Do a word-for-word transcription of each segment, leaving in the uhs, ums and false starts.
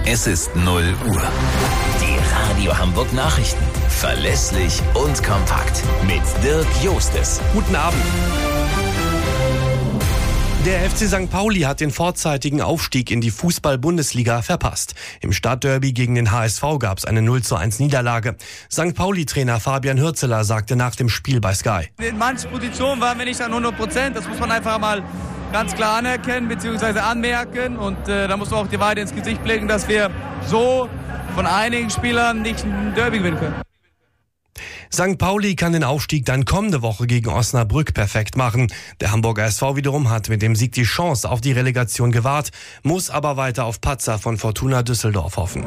Es ist null Uhr. Die Radio Hamburg Nachrichten. Verlässlich und kompakt. Mit Dirk Jostes. Guten Abend. Der F C Sankt Pauli hat den vorzeitigen Aufstieg in die Fußball-Bundesliga verpasst. Im Stadtderby gegen den H S V gab es eine null zu eins Niederlage. Sankt Pauli-Trainer Fabian Hürzeler sagte nach dem Spiel bei Sky: In manchen Positionen waren wir nicht an hundert Prozent. Das muss man einfach mal ganz klar anerkennen bzw. anmerken. Und äh, da muss man auch die Wahrheit ins Gesicht blicken, dass wir so von einigen Spielern nicht ein Derby gewinnen können. Sankt Pauli kann den Aufstieg dann kommende Woche gegen Osnabrück perfekt machen. Der Hamburger S V wiederum hat mit dem Sieg die Chance auf die Relegation gewahrt, muss aber weiter auf Patzer von Fortuna Düsseldorf hoffen.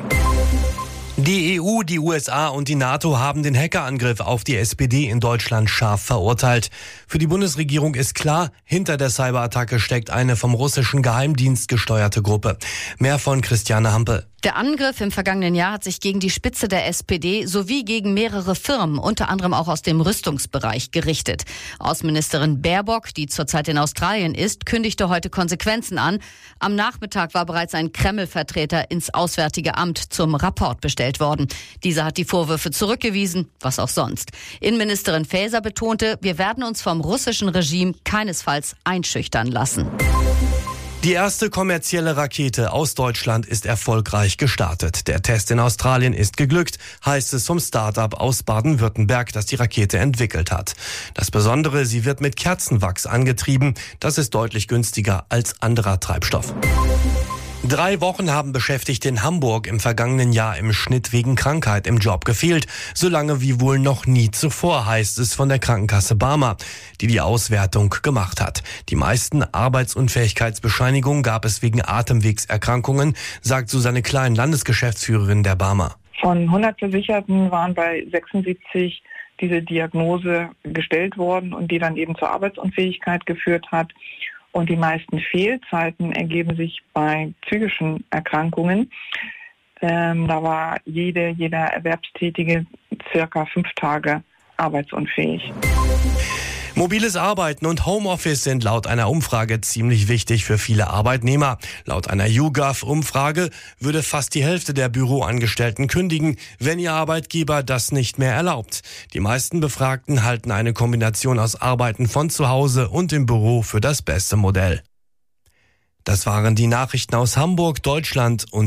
Die E U, die U S A und die NATO haben den Hackerangriff auf die S P D in Deutschland scharf verurteilt. Für die Bundesregierung ist klar, hinter der Cyberattacke steckt eine vom russischen Geheimdienst gesteuerte Gruppe. Mehr von Christiane Hampel. Der Angriff im vergangenen Jahr hat sich gegen die Spitze der S P D sowie gegen mehrere Firmen, unter anderem auch aus dem Rüstungsbereich, gerichtet. Außenministerin Baerbock, die zurzeit in Australien ist, kündigte heute Konsequenzen an. Am Nachmittag war bereits ein Kreml-Vertreter ins Auswärtige Amt zum Rapport bestellt worden. Dieser hat die Vorwürfe zurückgewiesen, was auch sonst. Innenministerin Faeser betonte, wir werden uns vom russischen Regime keinesfalls einschüchtern lassen. Die erste kommerzielle Rakete aus Deutschland ist erfolgreich gestartet. Der Test in Australien ist geglückt, heißt es vom Start-up aus Baden-Württemberg, das die Rakete entwickelt hat. Das Besondere, sie wird mit Kerzenwachs angetrieben. Das ist deutlich günstiger als anderer Treibstoff. Drei Wochen haben Beschäftigte in Hamburg im vergangenen Jahr im Schnitt wegen Krankheit im Job gefehlt. So lange wie wohl noch nie zuvor, heißt es von der Krankenkasse Barmer, die die Auswertung gemacht hat. Die meisten Arbeitsunfähigkeitsbescheinigungen gab es wegen Atemwegserkrankungen, sagt Susanne Klein, Landesgeschäftsführerin der Barmer. Von hundert Versicherten waren bei sechsundsiebzig diese Diagnose gestellt worden und die dann eben zur Arbeitsunfähigkeit geführt hat. Und die meisten Fehlzeiten ergeben sich bei psychischen Erkrankungen. Ähm, da war jede, jeder Erwerbstätige circa fünf Tage arbeitsunfähig. Mobiles Arbeiten und Homeoffice sind laut einer Umfrage ziemlich wichtig für viele Arbeitnehmer. Laut einer YouGov-Umfrage würde fast die Hälfte der Büroangestellten kündigen, wenn ihr Arbeitgeber das nicht mehr erlaubt. Die meisten Befragten halten eine Kombination aus Arbeiten von zu Hause und im Büro für das beste Modell. Das waren die Nachrichten aus Hamburg, Deutschland und